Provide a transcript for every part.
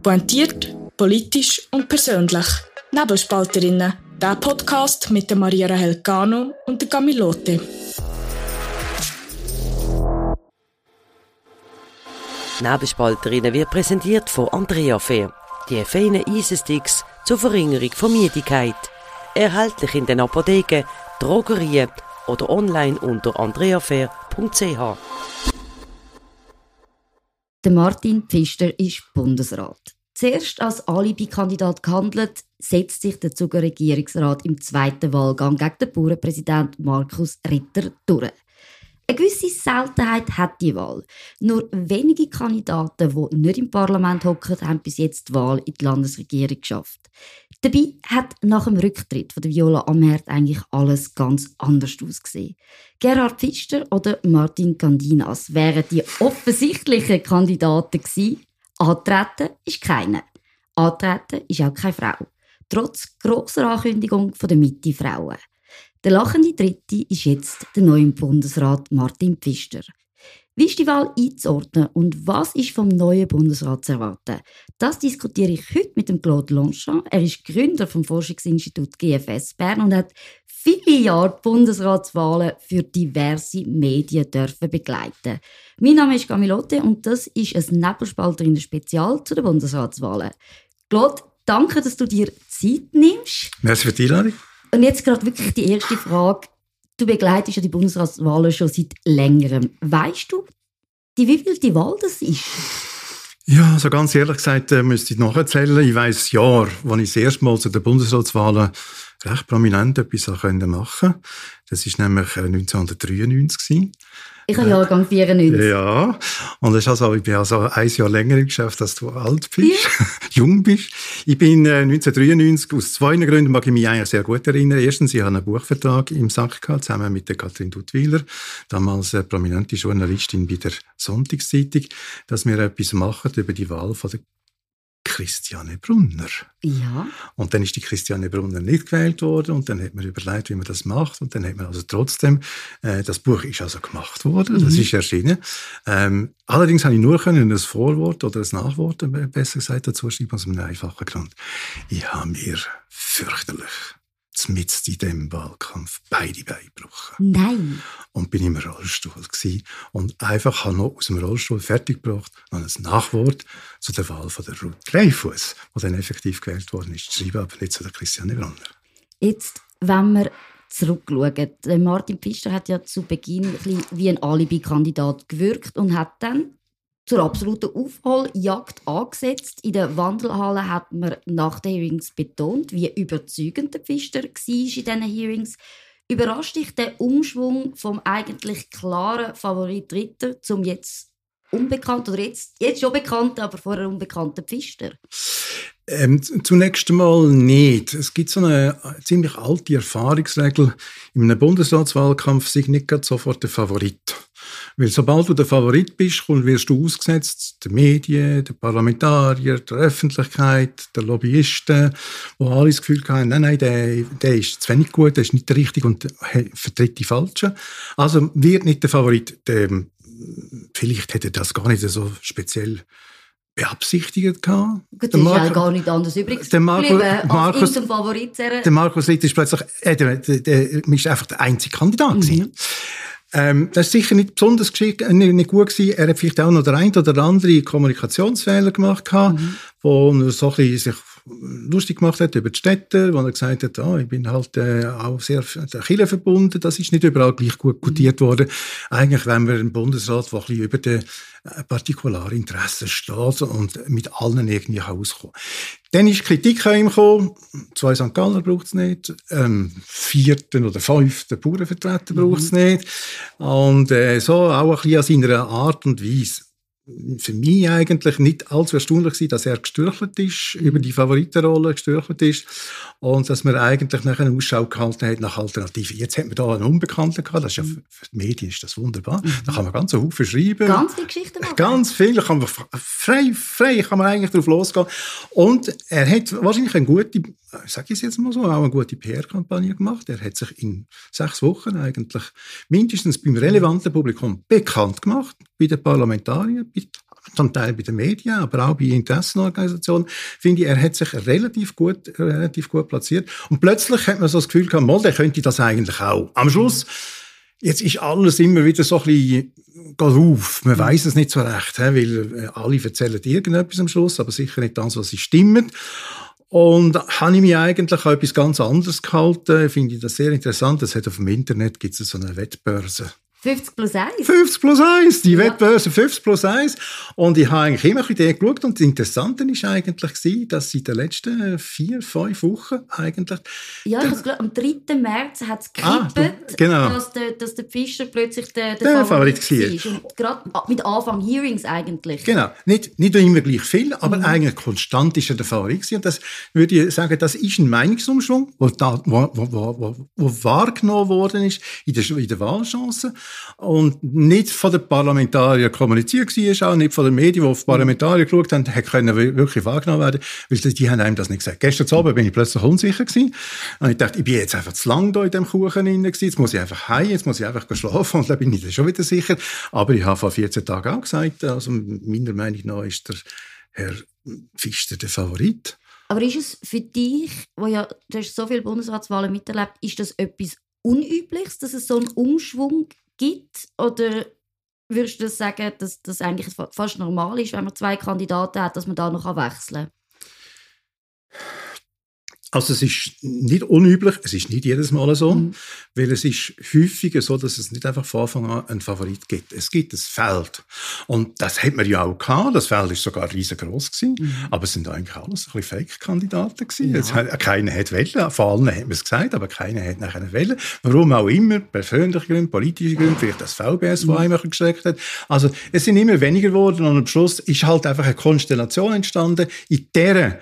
Pointiert, politisch und persönlich. Nebelspalterinnen. Der Podcast mit der Maria Rahel Cano und der Camilote. Nebelspalterinnen wird präsentiert von Andrea Fair. Die feinen Eisensticks zur Verringerung von Müdigkeit. Erhältlich in den Apotheken, Drogerien oder online unter andreafair.ch. Der Martin Pfister ist Bundesrat. Zuerst als Alibi-Kandidat gehandelt, setzt sich der Zuger Regierungsrat im zweiten Wahlgang gegen den Bauernpräsident Markus Ritter durch. Eine gewisse Seltenheit hat die Wahl. Nur wenige Kandidaten, die nicht im Parlament hocken, haben bis jetzt die Wahl in die Landesregierung geschafft. Dabei hat nach dem Rücktritt von Viola Amherd eigentlich alles ganz anders ausgesehen. Gerhard Pfister oder Martin Candinas wären die offensichtlichen Kandidaten gewesen. Antreten ist keine. Antreten ist auch keine Frau. Trotz grosser Ankündigung von der Mitte-Frauen. Der lachende Dritte ist jetzt der neue Bundesrat Martin Pfister. Wie ist die Wahl einzuordnen und was ist vom neuen Bundesrat zu erwarten? Das diskutiere ich heute mit dem Claude Longchamp. Er ist Gründer vom Forschungsinstitut GFS Bern und hat viele Jahre die Bundesratswahlen für diverse Medien dürfen begleiten. Mein Name ist Camilote und das ist ein Nebelspalterinnen-Spezial zu den Bundesratswahlen. Claude, danke, dass du dir Zeit nimmst. Merci für die Einladung. Und jetzt gerade wirklich die erste Frage. Du begleitest ja die Bundesratswahlen schon seit längerem. Weißt du, die wievielte Wahl das ist? Ja, so ganz ehrlich gesagt müsste ich nachzählen. Ich weiss das Jahr, als ich das erste Mal zu den Bundesratswahlen recht prominent etwas machen konnte. Das war nämlich 1993. Ich habe Jahrgang 94. Ja, und das ist ich bin also ein Jahr länger im Geschäft, als du alt bist, ja. Jung bist. Ich bin 1993, aus zwei Gründen mag ich mich eigentlich sehr gut erinnern. Erstens, ich hatte einen Buchvertrag im Sack gehabt, zusammen mit der Kathrin Duttweiler, damals eine prominente Journalistin bei der Sonntagszeitung, dass wir etwas machen über die Wahl von der Christiane Brunner. Ja. Und dann ist die Christiane Brunner nicht gewählt worden und dann hat man überlegt, wie man das macht und dann hat man also trotzdem, das Buch ist also gemacht worden, das ist erschienen. Allerdings habe ich nur ein Vorwort oder ein Nachwort, besser gesagt, dazu schreiben aus einem einfachen Grund. Ich habe mir fürchterlich mitten in diesem Wahlkampf beide Beine gebrochen. Nein. Und bin im Rollstuhl gewesen und einfach habe noch aus dem Rollstuhl fertiggebracht noch ein Nachwort zu der Wahl von der Ruth Dreifuss, die dann effektiv gewählt worden ist, zu schreiben, aber nicht zu der Christiane Brunner. Jetzt, wenn wir zurückschauen, Martin Pfister hat ja zu Beginn ein bisschen wie ein Alibi-Kandidat gewirkt und hat dann zur absoluten Aufholjagd angesetzt. In der Wandelhalle hat man nach den Hearings betont, wie überzeugend der Pfister war in diesen Hearings. Überrascht dich der Umschwung vom eigentlich klaren Favorit Ritter zum jetzt unbekannten, oder jetzt schon bekannten, aber vorher unbekannten Pfister? Zunächst einmal nicht. Es gibt so eine ziemlich alte Erfahrungsregel. In einem Bundesratswahlkampf sei nicht gerade sofort der Favorit. Weil sobald du der Favorit bist, wirst du ausgesetzt den Medien, den Parlamentariern, der Öffentlichkeit, den Lobbyisten, die alle das Gefühl haben, nein, der ist zu wenig gut, der ist nicht der Richtige und vertritt die Falschen. Also wird nicht der Favorit. Vielleicht hätte er das gar nicht so speziell beabsichtigt gehabt. Gut, das ist ja gar nicht anders übrig geblieben, als ihn zum Favorit zu der Markus Ritter ist plötzlich der ist einfach der einzige Kandidat gewesen. Das ist sicher nicht besonders nicht gut gewesen. Er hat vielleicht auch noch der ein oder andere Kommunikationsfehler gemacht, wo er so ein bisschen sich lustig gemacht hat über die Städte, wo er gesagt hat, ich bin halt auch sehr der Kirche verbunden. Das ist nicht überall gleich gut gutiert worden. Eigentlich, wenn wir einen Bundesrat, der ein bisschen über den Partikularinteressen steht und mit allen irgendwie auskommen. Dann ist Kritik an ihm gekommen. 2 St. Galler braucht es nicht. 4. oder 5. Bauernvertreter braucht es nicht. Und so auch ein bisschen an seiner Art und Weise. Für mich eigentlich nicht allzu erstaunlich war, dass er gestürchelt ist, über die Favoritenrolle gestürchelt ist und dass man eigentlich nachher eine Ausschau gehalten hat nach Alternativen. Jetzt hat man da einen Unbekannten gehabt, das ist ja für die Medien ist das wunderbar. Da kann man ganz einen Haufen schreiben. Ganz viele Geschichten machen. Ganz viel, da kann man frei kann man eigentlich drauf losgehen. Und er hat wahrscheinlich eine gute, sage ich es jetzt mal so, auch eine gute PR-Kampagne gemacht. Er hat sich in 6 Wochen eigentlich mindestens beim relevanten Publikum bekannt gemacht, bei den Parlamentariern, zum Teil bei den Medien, aber auch bei Interessenorganisationen, finde ich, er hat sich relativ gut platziert. Und plötzlich hat man so das Gefühl gehabt, der könnte das eigentlich auch. Am Schluss, jetzt ist alles immer wieder so ein bisschen auf. Man weiss es nicht so recht, weil alle erzählen irgendetwas am Schluss, aber sicher nicht das, was sie stimmen. Und habe ich mich eigentlich an etwas ganz anderes gehalten, finde ich das sehr interessant. Es hat auf dem Internet gibt es so eine Wettbörse. 50+1? 50+1, die Wettbörse 50+1. Und ich habe eigentlich immer ein bisschen geschaut. Und das Interessante war eigentlich, dass sie in den letzten 4-5 Wochen eigentlich... Ja, ich habe es am 3. März hat es gekippt, genau. dass der Pfister plötzlich der Favorit war. Und gerade mit Anfang Hearings eigentlich. Genau. Nicht immer gleich viel, aber eigentlich konstant ist er der Favorit gewesen. Und das würde ich sagen, das ist ein Meinungsumschwung, wo wahrgenommen worden ist in der Wahlchance. Und nicht von den Parlamentariern kommuniziert war, auch nicht von den Medien, die auf die Parlamentarier geschaut haben, können wirklich wahrgenommen werden, weil die haben einem das nicht gesagt. Gestern Abend bin ich plötzlich unsicher gewesen. Und ich dachte, ich bin jetzt einfach zu lange da in dem Kuchen drin gewesen, jetzt muss ich einfach heim, jetzt muss ich einfach schlafen, und dann bin ich dann schon wieder sicher. Aber ich habe vor 14 Tagen auch gesagt, also meiner Meinung nach ist der Herr Pfister der Favorit. Aber ist es für dich, du hast so viele Bundesratswahlen miterlebt, ist das etwas Unübliches, dass es so einen Umschwung gibt? Oder würdest du sagen, dass das eigentlich fast normal ist, wenn man 2 Kandidaten hat, dass man da noch wechseln kann? Also es ist nicht unüblich, es ist nicht jedes Mal so, weil es ist häufiger so, dass es nicht einfach von Anfang an einen Favorit gibt. Es gibt ein Feld. Und das hat man ja auch gehabt. Das Feld war sogar riesengroß gewesen. Aber es sind eigentlich alles ein bisschen Fake-Kandidaten gewesen. Ja. Keiner hat wählen. Von allen hat man es gesagt, aber keiner hat nachher wählen. Warum auch immer. Persönliche Gründe, politische Gründe, vielleicht das VBS, das einem gestreckt hat. Also es sind immer weniger geworden und am Schluss ist halt einfach eine Konstellation entstanden, in der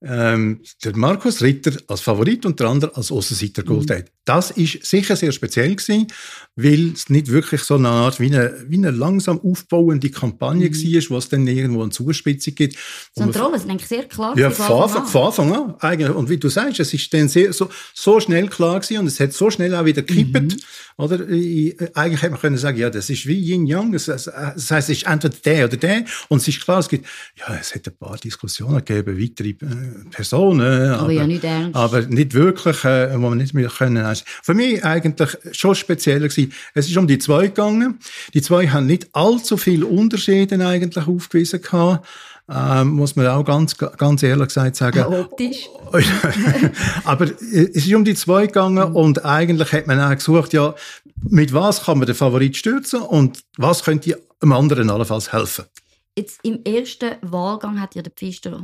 der Markus Ritter als Favorit und der andere als Aussenseiter geholt hat. Das ist sicher sehr speziell gewesen, weil es nicht wirklich so eine Art wie eine langsam aufbauende Kampagne war, wo es dann irgendwo eine Zuspitzung gibt. So eine Rolle ist eigentlich sehr klar. Ja, von Anfang an eigentlich. Und wie du sagst, es ist dann so schnell klar gewesen und es hat so schnell auch wieder gekippt. Oder? Eigentlich hätte man können sagen, ja, das ist wie Yin-Yang. Das heißt, es ist entweder der oder der. Und es ist klar, es hat ein paar Diskussionen gegeben, weitere Personen. Aber ja nicht ernst. Aber nicht wirklich, wo man nicht mehr können. Für mich eigentlich schon spezieller gewesen. Es ist um die 2 gegangen. Die 2 haben nicht allzu viele Unterschiede eigentlich aufgewiesen gehabt. Muss man auch ganz ehrlich gesagt sagen. Ja, optisch. Aber es ist um die 2 gegangen und eigentlich hat man auch gesucht, ja, mit was kann man den Favorit stürzen und was könnte dem anderen allenfalls helfen. Jetzt im ersten Wahlgang hat ja der Pfister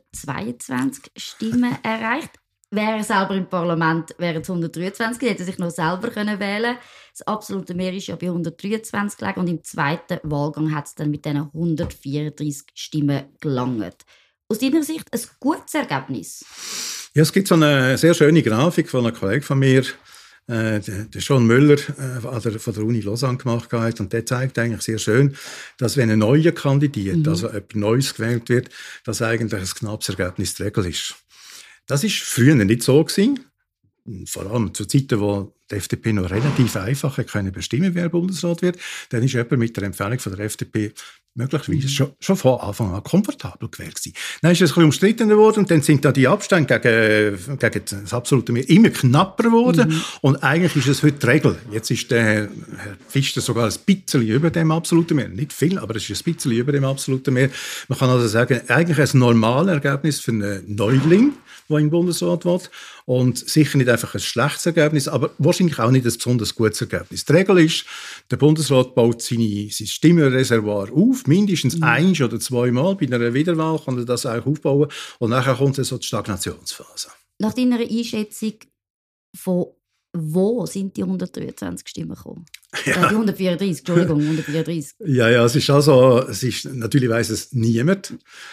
122 Stimmen erreicht. Wäre er selber im Parlament, wären es 123, hätte er sich noch selber wählen können. Das absolute Mehr ist ja bei 123 gelegen und im zweiten Wahlgang hat es dann mit diesen 134 Stimmen gelangt. Aus deiner Sicht ein gutes Ergebnis? Ja, es gibt so eine sehr schöne Grafik von einem Kollegen von mir, der John Müller von der Uni Lausanne gemacht hat. Und der zeigt eigentlich sehr schön, dass wenn ein Neuer kandidiert, also jemand Neues gewählt wird, dass eigentlich ein knappes Ergebnis die Regel ist. Das war früher nicht so gewesen. Vor allem zu Zeiten, wo die FDP noch relativ einfach bestimmen konnte, wer Bundesrat wird. Dann ist jemand mit der Empfehlung von der FDP möglicherweise schon von Anfang an komfortabel gewählt gewesen. Dann ist es ein bisschen umstrittener geworden und dann sind da die Abstände gegen das absolute Mehr immer knapper geworden. Und eigentlich ist es heute die Regel. Jetzt ist der Herr Pfister sogar ein bisschen über dem absoluten Mehr. Nicht viel, aber es ist ein bisschen über dem absoluten Mehr. Man kann also sagen, eigentlich ein normales Ergebnis für einen Neuling, der im Bundesrat will. Und sicher nicht einfach ein schlechtes Ergebnis, aber wahrscheinlich auch nicht ein besonders gutes Ergebnis. Die Regel ist, der Bundesrat baut sein Stimmenreservoir auf, mindestens 1 oder 2 Mal. Bei einer Wiederwahl kann er das auch aufbauen. Und nachher kommt so die Stagnationsphase. Nach deiner Einschätzung, von wo sind die 123 Stimmen gekommen? Ja. Die 134, Entschuldigung, 134. Ja, es ist natürlich weiss es niemand.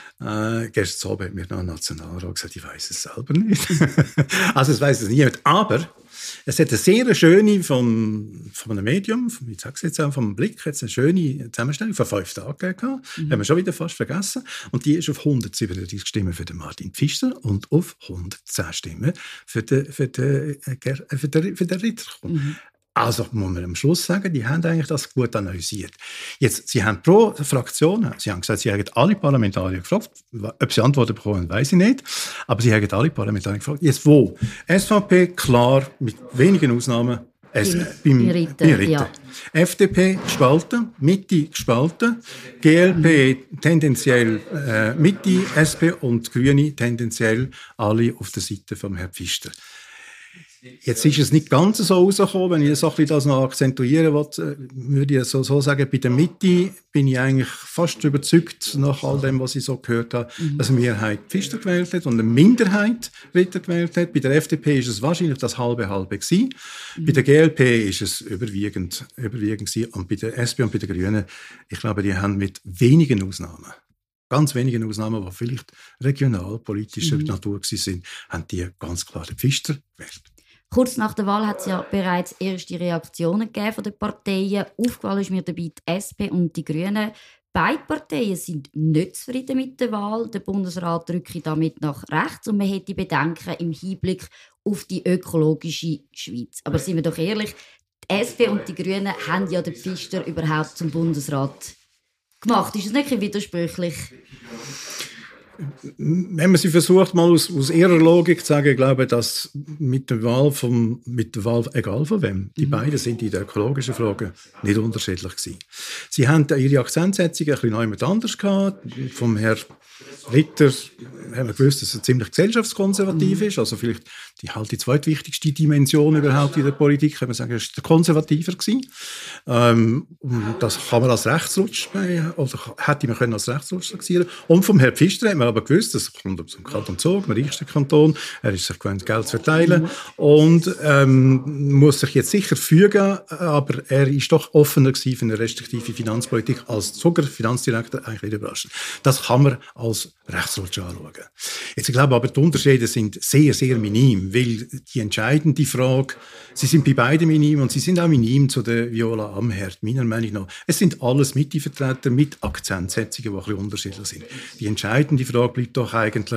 Gestern Abend hat mir noch ein Nationalrat gesagt, ich weiss es selber nicht. Also es weiss es niemand. Aber es hat eine sehr schöne von einem Medium, ich sage es jetzt auch vom Blick, eine schöne Zusammenstellung von 5 Tagen gegeben. Haben wir schon wieder fast vergessen. Und die ist auf 137 Stimmen für den Martin Pfister und auf 110 Stimmen für den Ritter gekommen. Also muss man am Schluss sagen, die haben eigentlich das gut analysiert. Jetzt, sie haben pro Fraktion, sie haben gesagt, sie haben alle Parlamentarier gefragt, ob sie Antworten bekommen, weiss ich nicht, aber sie haben alle Parlamentarier gefragt. Jetzt wo? SVP klar, mit wenigen Ausnahmen, beim Ritter. Ja. FDP gespalten, Mitte gespalten, GLP tendenziell Mitte, SP und Grüne tendenziell alle auf der Seite vom Herrn Pfister. Jetzt ist es nicht ganz so rausgekommen, wenn ich das noch ein bisschen akzentuieren will, würde ich so sagen, bei der Mitte bin ich eigentlich fast überzeugt, nach all dem, was ich so gehört habe, dass eine Mehrheit Pfister gewählt hat und eine Minderheit Ritter gewählt hat. Bei der FDP ist es wahrscheinlich das halbe gewesen. Bei der GLP ist es überwiegend gewesen. Und bei der SP und bei den Grünen, ich glaube, die haben mit wenigen Ausnahmen, ganz wenigen Ausnahmen, die vielleicht regional, politischer Natur waren, haben die ganz klar den Pfister gewählt. Kurz nach der Wahl hat es ja bereits erste Reaktionen gegeben von den Parteien. Aufgefallen ist mir dabei die SP und die Grünen. Beide Parteien sind nicht zufrieden mit der Wahl. Der Bundesrat drücke damit nach rechts und man hätte Bedenken im Hinblick auf die ökologische Schweiz. Aber seien wir doch ehrlich, die SP und die Grünen haben ja den Pfister überhaupt zum Bundesrat gemacht. Ist das nicht widersprüchlich? Wenn man sie versucht, mal aus ihrer Logik zu sagen, ich glaube, dass mit der Wahl, egal von wem, die beiden sind in der ökologischen Frage nicht unterschiedlich gewesen. Sie haben ihre Akzentsetzung ein bisschen anders gehabt. Vom Herrn Ritter haben wir gewusst, dass er ziemlich gesellschaftskonservativ ist, also vielleicht die zweitwichtigste Dimension überhaupt in der Politik, kann man sagen, er ist der Konservativer gewesen. Das kann man als Rechtsrutsch, oder hätte man können als Rechtsrutsch taxieren. Und vom Herrn Pfister haben wir aber gewusst, das kommt aus dem Kanton Zug, dem reichsten Kanton, er ist sich gewöhnt, Geld zu verteilen und muss sich jetzt sicher fügen, aber er ist doch offener gewesen für eine restriktive Finanzpolitik als Zuger, Finanzdirektor, eigentlich nicht überraschend. Das kann man als Rechtsrutsch anschauen. Jetzt, ich glaube aber, die Unterschiede sind sehr, sehr minim, weil die entscheidende Frage, sie sind bei beiden minim und sie sind auch minim zu der Viola Amherd, meiner Meinung nach. Es sind alles Mittevertreter mit Akzentsetzungen, die ein bisschen unterschiedlich sind. Die entscheidende Frage bleibt doch eigentlich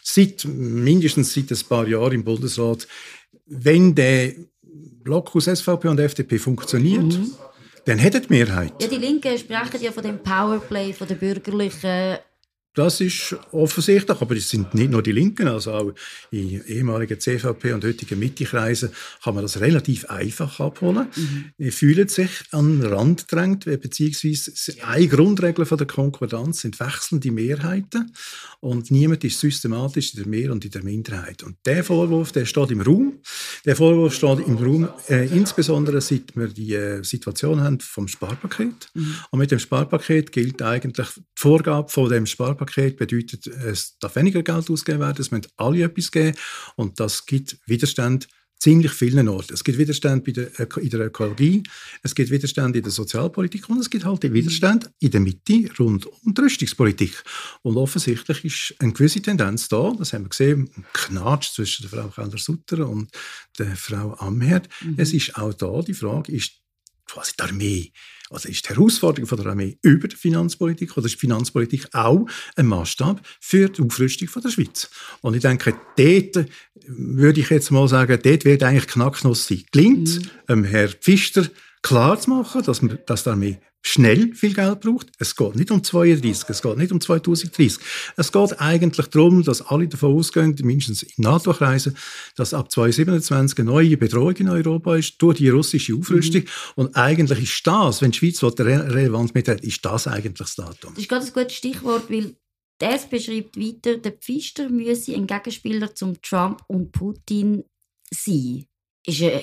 mindestens seit ein paar Jahren im Bundesrat, wenn der Block aus SVP und FDP funktioniert, dann hätte die Mehrheit. Ja, die Linken sprechen ja von dem Powerplay, von der bürgerlichen. Das ist offensichtlich, aber es sind nicht nur die Linken, also auch in ehemaligen CVP und heutigen Mitte-Kreisen kann man das relativ einfach abholen. Die fühlen sich an den Rand gedrängt, beziehungsweise eine Grundregel von der Konkordanz sind wechselnde Mehrheiten und niemand ist systematisch in der Mehr- und in der Minderheit. Und der Vorwurf, der steht im Raum. Der Vorwurf steht im Raum, insbesondere seit wir die Situation haben vom Sparpaket. Und mit dem Sparpaket gilt eigentlich die Vorgabe von dem Sparpaket bedeutet, es darf weniger Geld ausgegeben werden, es müssen alle etwas geben und das gibt Widerstand ziemlich vielen Orten. Es gibt Widerstand in der Ökologie, es gibt Widerstand in der Sozialpolitik und es gibt halt Widerstand in der Mitte rund um die Rüstungspolitik. Und offensichtlich ist eine gewisse Tendenz da, das haben wir gesehen, ein Knatsch zwischen der Frau Keller-Sutter und der Frau Amherd. Es ist auch da die Frage, ist quasi die Armee, also ist die Herausforderung von der Armee über die Finanzpolitik oder ist die Finanzpolitik auch ein Maßstab für die Aufrüstung von der Schweiz? Und ich denke, dort würde ich jetzt mal sagen, dort wird eigentlich Knacknuss sein. Gelingt Herr Pfister klar zu machen, dass die Armee schnell viel Geld braucht. Es geht nicht um 32, es geht nicht um 2030. Es geht eigentlich darum, dass alle davon ausgehen, mindestens in NATO-Kreisen, dass ab 2027 eine neue Bedrohung in Europa ist durch die russische Aufrüstung. Und eigentlich ist das, wenn die Schweiz relevant mithält, ist das eigentlich das Datum. Das ist gerade ein gutes Stichwort, weil das beschreibt weiter, der Pfister müsse ein Gegenspieler zum Trump und Putin sein. Ist eine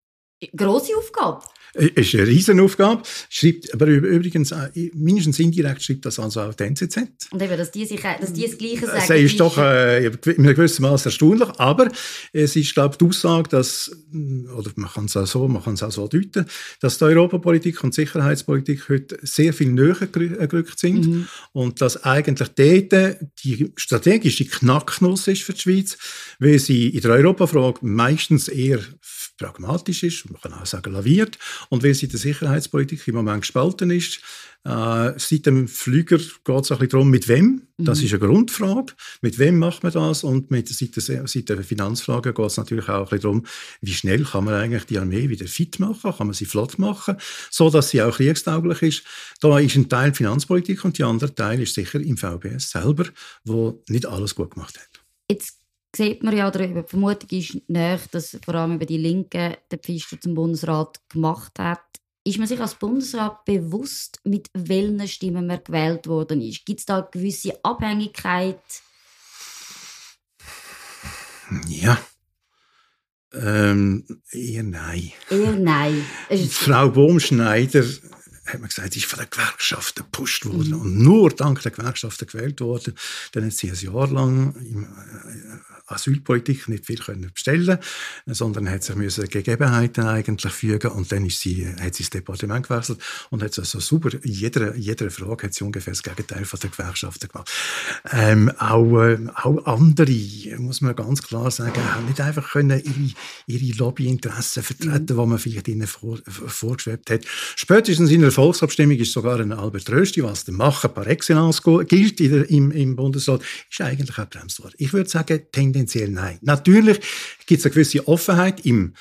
grosse Aufgabe. Ist eine Riesenaufgabe. Schreibt, aber übrigens, mindestens indirekt schreibt das also auch die NZZ. Und eben, dass die das Gleiche sagen. Das ist doch in einem gewissen Maß erstaunlich, aber es ist, glaube ich, die Aussage, dass, oder man kann es auch so deuten, dass die Europapolitik und die Sicherheitspolitik heute sehr viel näher gerückt sind und dass eigentlich dort die strategische Knacknuss ist für die Schweiz, weil sie in der Europafrage meistens eher pragmatisch ist, man kann auch sagen laviert, Und weil sie in der Sicherheitspolitik im Moment gespalten ist, seit dem Flüger geht es ein bisschen darum, mit wem. Das ist eine Grundfrage. Mit wem macht man das? Und seit der Finanzfrage geht es natürlich auch ein bisschen darum, wie schnell kann man eigentlich die Armee wieder fit machen? Kann man sie flott machen? So, dass sie auch kriegstauglich ist. Da ist ein Teil Finanzpolitik und der andere Teil ist sicher im VBS selber, wo nicht alles gut gemacht hat. Jetzt sieht man ja, die Vermutung ist nahe, dass vor allem über die Linken der Pfister zum Bundesrat gemacht hat. Ist man sich als Bundesrat bewusst, mit welchen Stimmen man gewählt worden ist? Gibt es da eine gewisse Abhängigkeit? Ja. Eher nein. Eher nein. Frau Bohm-Schneider hat man gesagt, sie ist von den Gewerkschaften gepusht worden und nur dank der Gewerkschaften gewählt worden. Dann hat sie ein Jahr lang in Asylpolitik nicht viel bestellen, sondern hat sich Gegebenheiten eigentlich fügen und dann hat sie das Departement gewechselt und hat so super in jeder Frage hat sie ungefähr das Gegenteil von der Gewerkschaften gemacht. Auch andere, muss man ganz klar sagen, haben nicht einfach können ihre Lobbyinteressen vertreten, die man vielleicht ihnen vorgeschwebt hat. Spätestens in der Volksabstimmung ist sogar ein Albert Rösti, was der Machen par excellence gilt im Bundesrat, ist eigentlich auch bremst worden. Ich würde sagen, tendenziell nein. Natürlich gibt es eine gewisse Offenheit im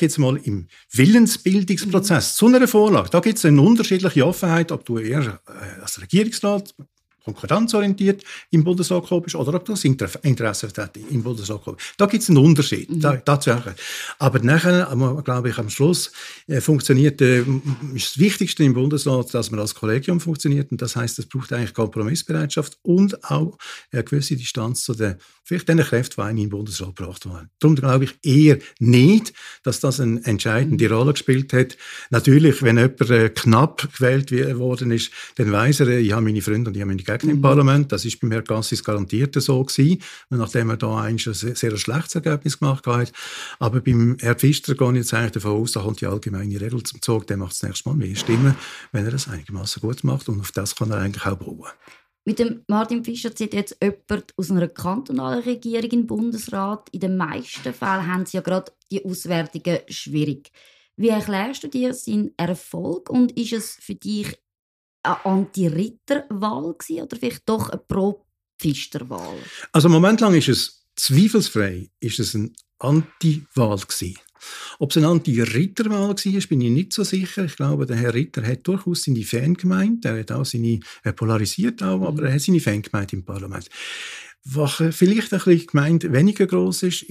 Willensbildungsprozess zu einer Vorlage. Da gibt es eine unterschiedliche Offenheit, ob du eher als Regierungsrat konkurrenzorientiert im Bundesrat gekommen bist oder ob du das Interesse im Bundesrat gekommen bist. Da gibt es einen Unterschied, tatsächlich. Aber nachher, glaube ich, am Schluss funktioniert, ist das Wichtigste im Bundesrat, dass man als Kollegium funktioniert. Und das heisst, es braucht eigentlich Kompromissbereitschaft und auch eine gewisse Distanz zu den Kräften, die im Bundesrat gebracht waren. Darum glaube ich eher nicht, dass das eine entscheidende Rolle gespielt hat. Natürlich, wenn jemand knapp gewählt worden ist, dann weiss er, ich habe meine Freunde und ich habe meine Gegner im Parlament. Das ist beim Herrn Cassis garantiert so gewesen, nachdem er da eigentlich ein sehr schlechtes Ergebnis gemacht hat. Aber beim Herrn Pfister gehe ich jetzt eigentlich davon aus, da kommt die allgemeine Regel zum Zug, der macht das nächste Mal mehr Stimmen, wenn er das einigermaßen gut macht und auf das kann er eigentlich auch bauen. Mit dem Martin Pfister zieht jetzt jemand aus einer kantonalen Regierung in den Bundesrat. In den meisten Fällen haben sie ja gerade die Auswertungen schwierig. Wie erklärst du dir seinen Erfolg und ist es für dich eine Anti-Ritter-Wahl gewesen, oder vielleicht doch eine Pro-Pfister-Wahl? Also einen Moment lang ist es zweifelsfrei eine Anti-Wahl gewesen. Ob es eine Anti-Ritter-Wahl war, bin ich nicht so sicher. Ich glaube, der Herr Ritter hat durchaus seine Fangemeinde. Er hat auch er polarisiert auch, aber er hat seine Fangemeinde im Parlament. Was vielleicht ein bisschen Gemeinde weniger gross ist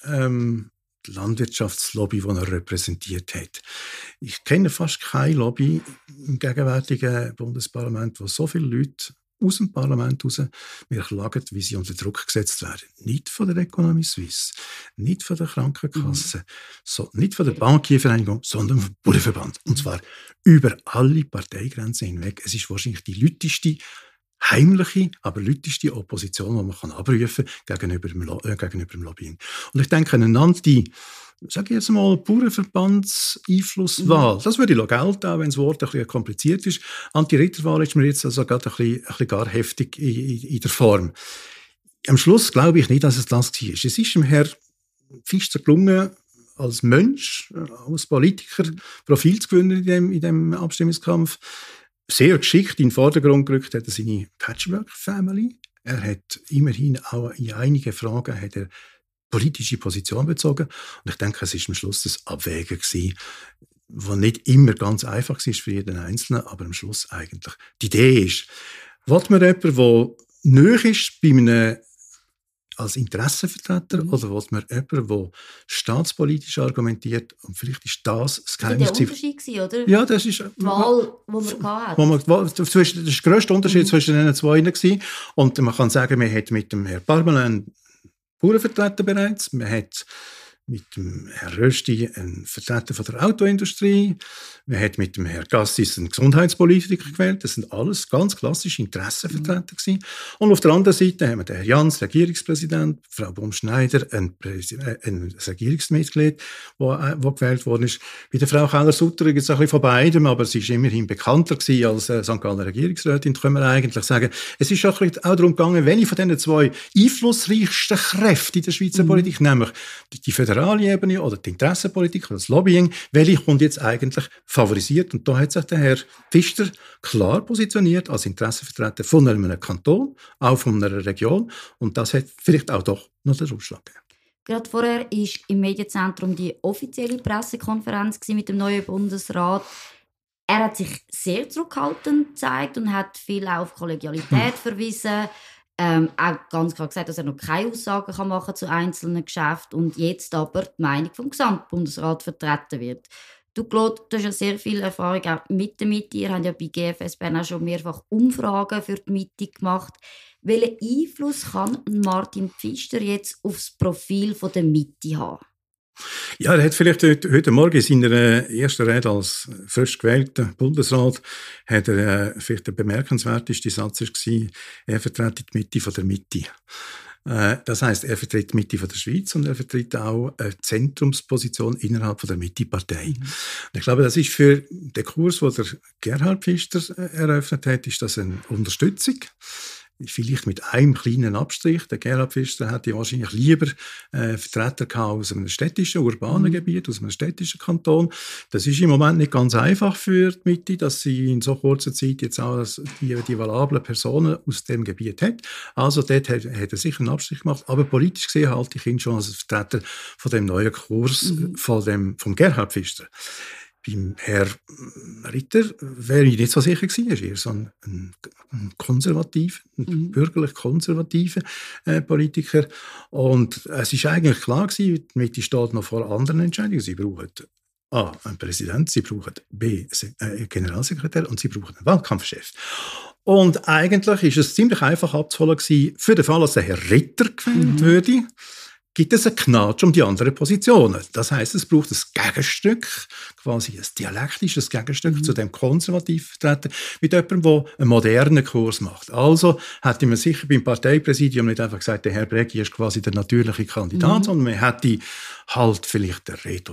die Landwirtschaftslobby, die er repräsentiert hat. Ich kenne fast keine Lobby im gegenwärtigen Bundesparlament, wo so viele Leute aus dem Parlament raus mir klagen, wie sie unter Druck gesetzt werden. Nicht von der Economie Suisse, nicht von der Krankenkasse, nicht von der Bankiervereinigung, sondern vom Bauernverband. Und zwar über alle Parteigrenzen hinweg. Es ist wahrscheinlich die lauteste, heimliche, aber lauteste Opposition, die man abrufen kann gegenüber dem Lobbying. Und ich denke, sage ich jetzt mal, Bauernverbandseinflusswahl. Das würde ich gelten, auch wenn das Wort ein bisschen kompliziert ist. Anti-Ritterwahl ist mir jetzt also gerade ein bisschen gar heftig in der Form. Am Schluss glaube ich nicht, dass es das war. Es ist dem Herrn Pfister gelungen, als Mensch, als Politiker Profil zu gewinnen in dem Abstimmungskampf. Sehr geschickt in den Vordergrund gerückt hat er seine Patchwork-Family. Er hat immerhin auch in einigen Fragen politische Position bezogen. Und ich denke, es war am Schluss das Abwägen gewesen, was nicht immer ganz einfach war für jeden Einzelnen, aber am Schluss eigentlich die Idee ist, will man jemanden, der nahe ist bei einem als Interessenvertreter oder will man jemanden, der staatspolitisch argumentiert und vielleicht ist das Geheimnis. Das war der Unterschied, oder? Ja, das ist die Wahl, die man hatte. Das war der grösste Unterschied zwischen den zwei gewesen. Und man kann sagen, man hat mit dem Herrn Parmelin Bauernvertreter bereits, man hat mit dem Herrn Rösti einen Vertreter von der Autoindustrie, man hat mit dem Herrn Cassis einen Gesundheitspolitiker gewählt, das sind alles ganz klassische Interessenvertreter gewesen. Und auf der anderen Seite haben wir den Herrn Jans, Regierungspräsident, Frau Bohm-Schneider, ein Regierungsmitglied, wo gewählt worden ist. Bei der Frau Keller-Sutter gibt es ein bisschen von beidem, aber sie ist immerhin bekannter gewesen als St. Galler Regierungsrätin, können wir eigentlich sagen. Es ist auch darum gegangen, welche von diesen zwei einflussreichsten Kräfte in der Schweizer Politik, nämlich die Föderalisten föderale Ebene oder die Interessenpolitik oder das Lobbying, welche kommt jetzt eigentlich favorisiert? Und da hat sich der Herr Pfister klar positioniert als Interessenvertreter von einem Kanton, auch von einer Region. Und das hat vielleicht auch doch noch den Ausschlag gegeben. Gerade vorher war im Medienzentrum die offizielle Pressekonferenz mit dem neuen Bundesrat. Er hat sich sehr zurückhaltend gezeigt und hat viel auf Kollegialität verwiesen. Auch ganz klar gesagt, dass er noch keine Aussagen machen kann zu einzelnen Geschäften und jetzt aber die Meinung vom Gesamtbundesrat vertreten wird. Du, Claude, du hast ja sehr viel Erfahrung auch mit der Mitte. Ihr habt ja bei GFS Bern auch schon mehrfach Umfragen für die Mitte gemacht. Welchen Einfluss kann Martin Pfister jetzt auf das Profil der Mitte haben? Ja, er hat vielleicht heute Morgen in seiner ersten Rede als frisch gewählter Bundesrat hat er vielleicht der bemerkenswerteste Satz war, er vertritt die Mitte von der Mitte. Das heisst, er vertritt die Mitte von der Schweiz und er vertritt auch eine Zentrumsposition innerhalb von der Mitte-Partei. Und ich glaube, das ist für den Kurs, den der Gerhard Pfister eröffnet hat, ist das eine Unterstützung. Vielleicht mit einem kleinen Abstrich. Der Gerhard Pfister hätte wahrscheinlich lieber Vertreter gehabt aus einem städtischen, urbanen Gebiet, aus einem städtischen Kanton. Das ist im Moment nicht ganz einfach für die Mitte, dass sie in so kurzer Zeit jetzt auch die valablen Personen aus dem Gebiet hat. Also dort hat er sicher einen Abstrich gemacht. Aber politisch gesehen halte ich ihn schon als Vertreter von dem neuen Kurs vom Gerhard Pfister. Beim Herrn Ritter wäre ich nicht so sicher gewesen. Er ist eher so ein konservativer, ein bürgerlich-konservativer Politiker. Und es ist eigentlich klar gewesen, die Mitte steht noch vor anderen Entscheidungen. Sie brauchen A, einen Präsident, sie brauchen B, einen Generalsekretär und sie brauchen einen Wahlkampfchef. Und eigentlich ist es ziemlich einfach abzuholen gewesen, für den Fall, dass der Herr Ritter gewählt würde, gibt es einen Knatsch um die anderen Positionen. Das heisst, es braucht ein Gegenstück, quasi ein dialektisches Gegenstück zu dem konservativen Vertreter, mit jemandem, der einen modernen Kurs macht. Also hätte man sicher beim Parteipräsidium nicht einfach gesagt, der Herr Breggi ist quasi der natürliche Kandidat, sondern man hätte halt vielleicht der Reto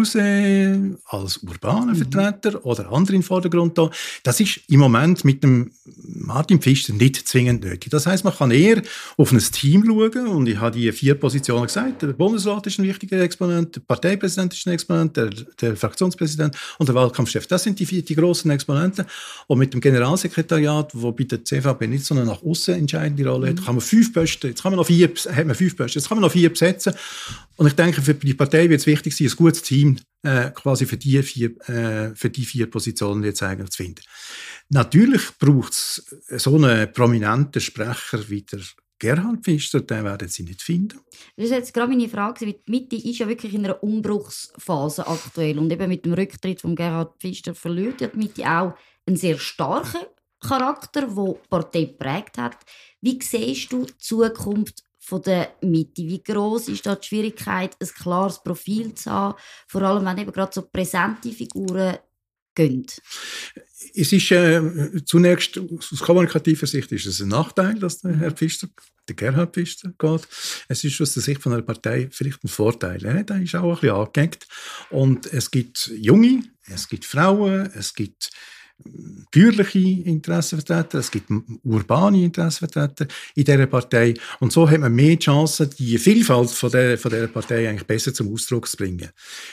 Nause als urbanen Vertreter oder andere in den Vordergrund da. Das ist im Moment mit dem Martin Pfister nicht zwingend nötig. Das heisst, man kann eher auf ein Team schauen und ich habe die 4 Positionen gesagt. Der Bundesrat ist ein wichtiger Exponent, der Parteipräsident ist ein Exponent, der Fraktionspräsident und der Wahlkampfchef. Das sind die grossen Exponenten. Und mit dem Generalsekretariat, wo bei der CVP nicht so eine nach außen entscheidende Rolle hat, kann man 5 Posten, jetzt kann man noch 4 besetzen. Und ich denke, für die Partei wird es wichtig sein, ein gutes Team quasi für die 4 Positionen jetzt eigentlich zu finden. Natürlich braucht es so einen prominenten Sprecher wie der Gerhard Pfister, den werden Sie nicht finden. Das ist jetzt gerade meine Frage, weil die Mitte ist ja wirklich in einer Umbruchsphase aktuell und eben mit dem Rücktritt von Gerhard Pfister verliert die Mitte auch einen sehr starken Charakter, der die Partei geprägt hat. Wie siehst du die Zukunft von der Mitte? Wie gross ist da die Schwierigkeit, ein klares Profil zu haben, vor allem wenn eben gerade so präsente Figuren gehen? Es ist zunächst aus kommunikativer Sicht ist es ein Nachteil, dass der Herr Pfister, der Gerhard Pfister, geht. Es ist aus der Sicht von einer Partei vielleicht ein Vorteil. Er ist auch ein bisschen angeeckt. Und es gibt Junge, es gibt Frauen, es gibt bürgerliche Interessenvertreter, es gibt urbane Interessenvertreter in dieser Partei. Und so hat man mehr Chancen, die Vielfalt von dieser Partei eigentlich besser zum Ausdruck zu bringen.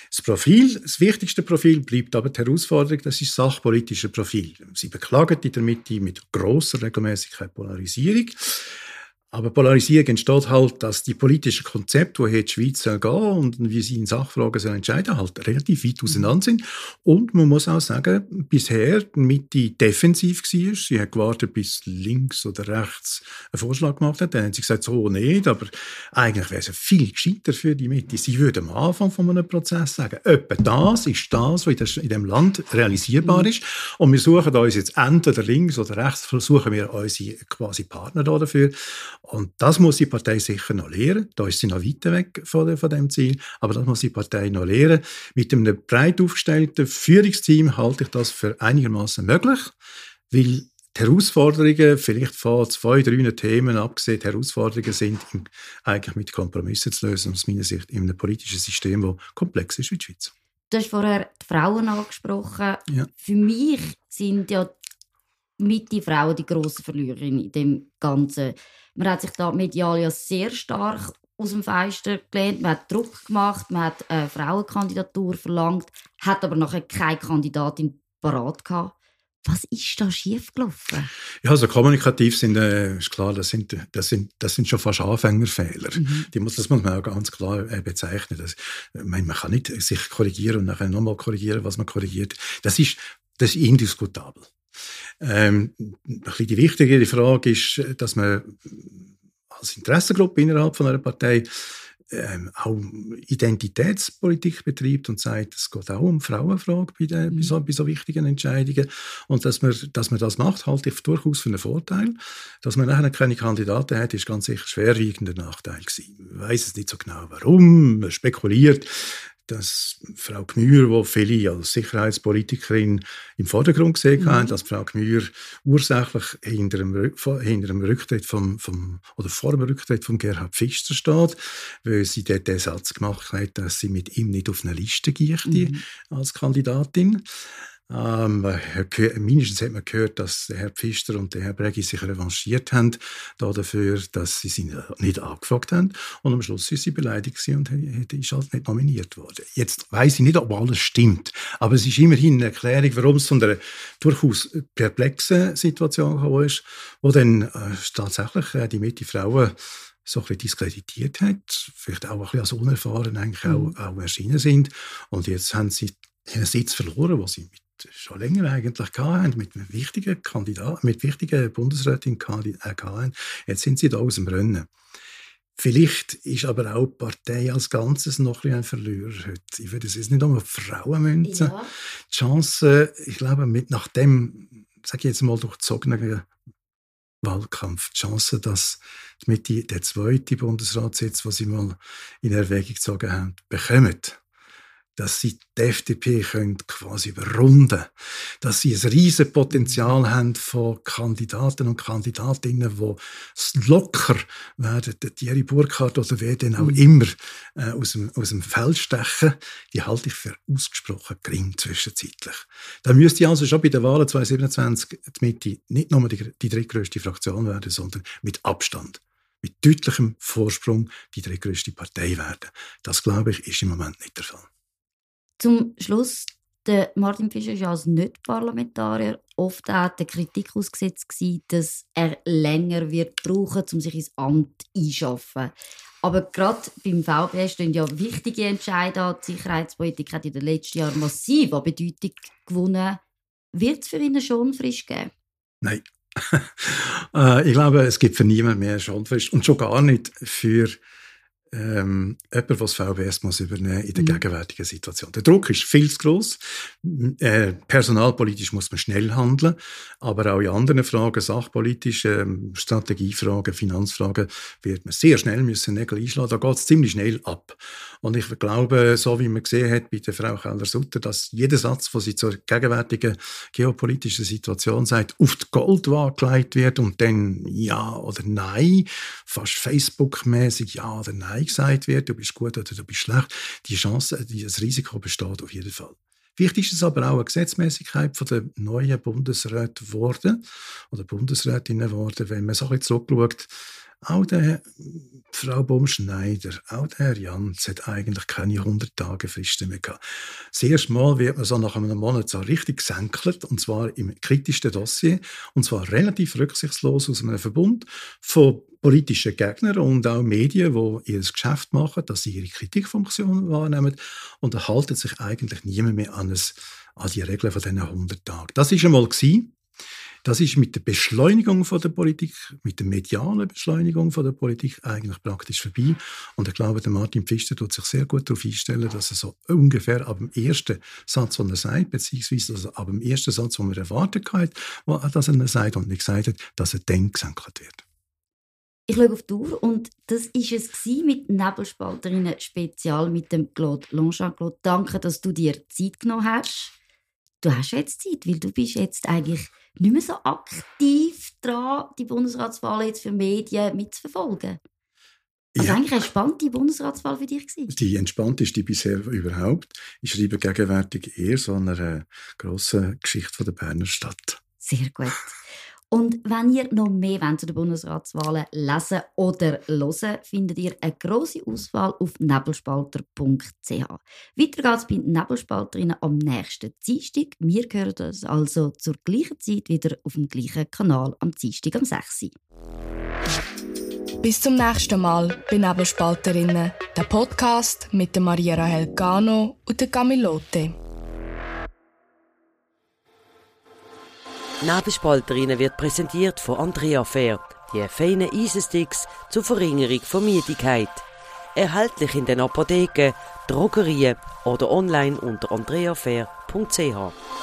Das wichtigste Profil bleibt aber die Herausforderung, das ist das sachpolitische Profil. Sie beklagen in der Mitte mit grosser Regelmäßigkeit Polarisierung. Aber Polarisierung entsteht halt, dass die politischen Konzepte, woher die Schweiz gehen und wie sie in Sachfragen entscheiden, halt relativ weit auseinander sind. Und man muss auch sagen, bisher die Mitte defensiv war. Sie hat gewartet, bis links oder rechts einen Vorschlag gemacht hat. Dann haben sie gesagt, so nicht. Aber eigentlich wäre es viel gescheiter für die Mitte. Sie würde am Anfang von einem Prozess sagen, etwa das ist das, was in diesem Land realisierbar ist. Und wir suchen uns jetzt entweder links oder rechts, versuchen wir unsere quasi Partner dafür. Und das muss die Partei sicher noch lernen. Da ist sie noch weit weg von dem Ziel. Aber das muss die Partei noch lernen. Mit einem breit aufgestellten Führungsteam halte ich das für einigermaßen möglich, weil die Herausforderungen, vielleicht von 2, 3 Themen abgesehen, die Herausforderungen sind eigentlich mit Kompromissen zu lösen, aus meiner Sicht in einem politischen System, das komplex ist wie die Schweiz. Du hast vorher die Frauen angesprochen. Ja. Für mich sind ja Mitte-Frauen die grossen Verliererinnen in dem Ganzen. Man hat sich da medial ja sehr stark aus dem Fenster gelehnt, man hat Druck gemacht, man hat eine Frauenkandidatur verlangt, hat aber nachher keine Kandidatin parat gehabt. Was ist da schiefgelaufen? Ja, also kommunikativ ist klar, das sind schon fast Anfängerfehler. Das muss man auch ganz klar bezeichnen. Man kann nicht sich korrigieren und nachher nochmal korrigieren, was man korrigiert. Das ist indiskutabel. Ein bisschen die wichtigere Frage ist, dass man als Interessengruppe innerhalb von einer Partei auch Identitätspolitik betreibt und sagt, es geht auch um Frauenfrage bei so wichtigen Entscheidungen. Und dass man das macht, halte ich durchaus für einen Vorteil. Dass man nachher keine Kandidaten hat, ist ganz sicher schwerwiegender Nachteil gewesen. Man weiss es nicht so genau, warum. Man spekuliert, dass Frau Gmür, die viele als Sicherheitspolitikerin im Vordergrund gesehen haben, dass Frau Gmür ursächlich hinter dem Rücktritt vor dem Rücktritt von Gerhard Pfister steht, weil sie dort den Satz gemacht hat, dass sie mit ihm nicht auf eine Liste giechte als Kandidatin. Mindestens hat man gehört, dass der Herr Pfister und der Herr Breggi sich revanchiert haben dafür, dass sie nicht angefragt haben. Und am Schluss ist sie beleidigt und ist halt nicht nominiert worden. Jetzt weiss ich nicht, ob alles stimmt, aber es ist immerhin eine Erklärung, warum es zu einer durchaus perplexen Situation gekommen ist, wo dann tatsächlich die Mitte-Frauen so ein bisschen diskreditiert hat, vielleicht auch ein bisschen als unerfahren eigentlich auch erschienen sind. Und jetzt haben sie einen Sitz verloren, den sie schon länger eigentlich hatten, mit wichtigen Kandidaten, mit wichtigen Bundesrätinnen hatten. Jetzt sind sie da aus dem Rennen. Vielleicht ist aber auch die Partei als Ganzes noch ein Verlierer heute. Ich würde es jetzt nicht um Frauen münzen. Ja. Die Chance, ich glaube, nach dem, sage ich jetzt mal, durchzogenen Wahlkampf, die Chance, dass der zweite Bundesratssitz, den sie mal in Erwägung gezogen haben, bekommen, dass sie die FDP quasi überrunden können, dass sie ein riesiges Potenzial haben von Kandidaten und Kandidatinnen, die locker werden, Thierry Burkhardt oder wer denn auch immer aus dem Feld stechen, die halte ich für ausgesprochen gering zwischenzeitlich. Da müsste also schon bei den Wahlen 2027 die Mitte nicht nur die drittgrößte Fraktion werden, sondern mit Abstand, mit deutlichem Vorsprung die drittgrößte Partei werden. Das, glaube ich, ist im Moment nicht der Fall. Zum Schluss, der Martin Fischer ist als Nicht-Parlamentarier oft auch der Kritik ausgesetzt gewesen, dass er länger wird brauchen, um sich ins Amt einzuschaffen. Aber gerade beim VBS stehen ja wichtige Entscheidungen. Die Sicherheitspolitik hat in den letzten Jahren massiv an Bedeutung gewonnen. Wird es für ihn schon frisch geben? Nein. Ich glaube, es gibt für niemanden mehr Schonfrist und schon gar nicht für jemand, der das VBS muss übernehmen in der gegenwärtigen Situation. Der Druck ist viel zu gross. Personalpolitisch muss man schnell handeln, aber auch in anderen Fragen, sachpolitische Strategiefragen, Finanzfragen, wird man sehr schnell müssen Nägel einschlagen. Da geht es ziemlich schnell ab. Und ich glaube, so wie man gesehen hat bei der Frau Keller-Sutter, dass jeder Satz, den sie zur gegenwärtigen geopolitischen Situation sagt, auf die Goldwaage gelegt wird und dann ja oder nein, fast Facebook-mäßig ja oder nein gesagt wird, du bist gut oder du bist schlecht, die Chance, das Risiko besteht auf jeden Fall. Wichtig ist es aber auch eine Gesetzmäßigkeit von der neuen Bundesräte geworden oder Bundesrätinnen geworden, wenn man so ein bisschen zurückschaut. Auch der Frau Baum-Schneider, auch der Herr Jantz hat eigentlich keine 100-Tage-Fristen mehr gehabt. Das erste Mal wird man so nach einem Monat so richtig gesenkelt, und zwar im kritischsten Dossier, und zwar relativ rücksichtslos aus einem Verbund von politischen Gegnern und auch Medien, die ihr Geschäft machen, dass sie ihre Kritikfunktion wahrnehmen, und da halten sich eigentlich niemand mehr an die Regeln von diesen 100 Tagen. Das war einmal gewesen. Das ist mit der Beschleunigung von der Politik, mit der medialen Beschleunigung von der Politik eigentlich praktisch vorbei. Und ich glaube, der Martin Pfister tut sich sehr gut darauf einstellen, dass er so ungefähr ab dem ersten Satz, den er sagt, beziehungsweise also ab dem ersten Satz, den er erwartet hat, dass er ihn sagt und nicht gesagt hat, dass er dann gesenkt wird. Ich schaue auf die Uhr und das war es mit Nebelspalterinnen Spezial mit dem Claude Longchamp. Claude, danke, dass du dir Zeit genommen hast. Du hast jetzt Zeit, weil du bist jetzt eigentlich nicht mehr so aktiv dran, die Bundesratswahl jetzt für Medien mitzuverfolgen. Also eigentlich eine entspannte Bundesratswahl für dich gewesen. Die entspannteste bisher überhaupt. Ich schreibe gegenwärtig eher so eine grosse Geschichte von der Berner Stadt. Sehr gut. Und wenn ihr noch mehr zu den Bundesratswahlen lesen oder hören, findet ihr eine grosse Auswahl auf nebelspalter.ch. Weiter geht's bei Nebelspalterinnen am nächsten Dienstag. Wir hören uns also zur gleichen Zeit wieder auf dem gleichen Kanal am Dienstag am 6. Bis zum nächsten Mal bei Nebelspalterinnen, der Podcast mit der Maria Rahel Gano und der Camilote. Nebelspalterinnen wird präsentiert von Andrea Fair, die feinen Eisensticks zur Verringerung von Müdigkeit. Erhältlich in den Apotheken, Drogerien oder online unter andreafair.ch.